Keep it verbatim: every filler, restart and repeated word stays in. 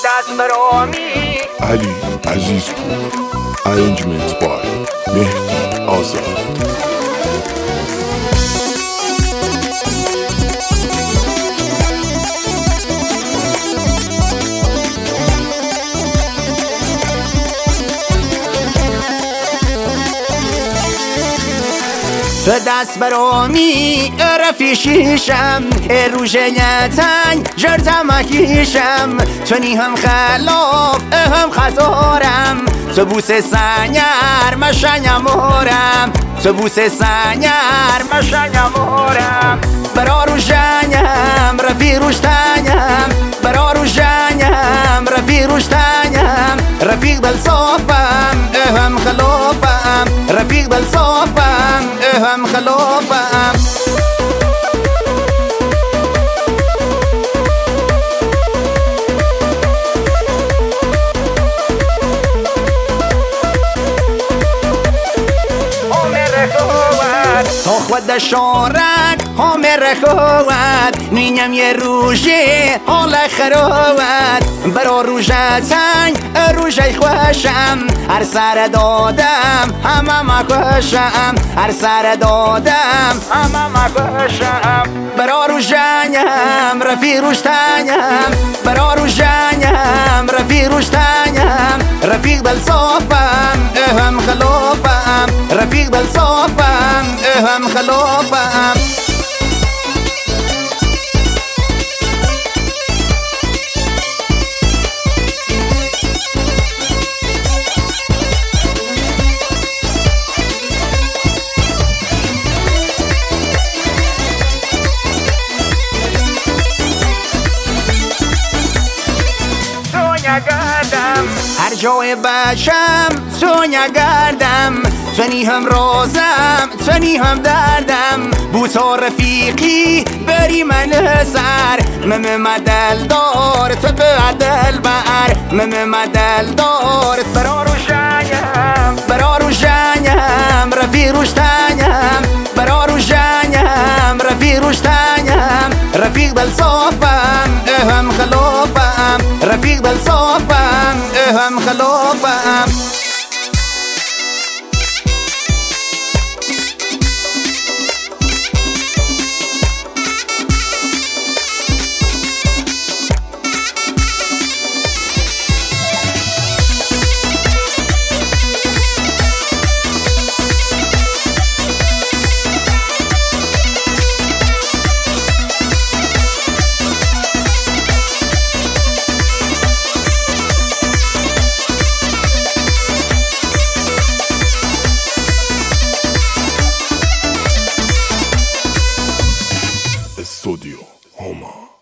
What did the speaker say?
دست برامی علی عزیزپور. Arrangement by مهدی آزاد. تو دست برامی رفی شیشم روژنیتن جرتم اکیشم تو نی هم خلاف هم خزارم تو بوس سنگر مشنیمورم تو بوس سنگر مشنیمورم برا روژنیم رفی روشتنیم برا روژنیم رفی روشتنیم رفیق دل صافم هم خلافم رفیق دل صافم هم خلافم تا خود شارک همه رخوت نینم یه روژه حال خروت برا روژه تنگ روژه خوشم هر سر دادم همه مکوشم هر سر دادم همه مکوشم برا روژنیم رفی روشتنیم برا روژنیم رفی روشتنیم رفیق دل صافم هم خلافم رفیق دل صافم هم خلافم هر جای باشم تو نگردم تو نی هم رازم تو نی هم دردم بوتا رفیقی بری من سر مم مدل دار تو به دل بر مم مدل دار برا روشنیم برا روشنیم رفی روشتنیم برا روشنیم رفی روشتنیم رفیق دل صافم هم خلافم رفیق دل صافم هم خلافم Studio Homa.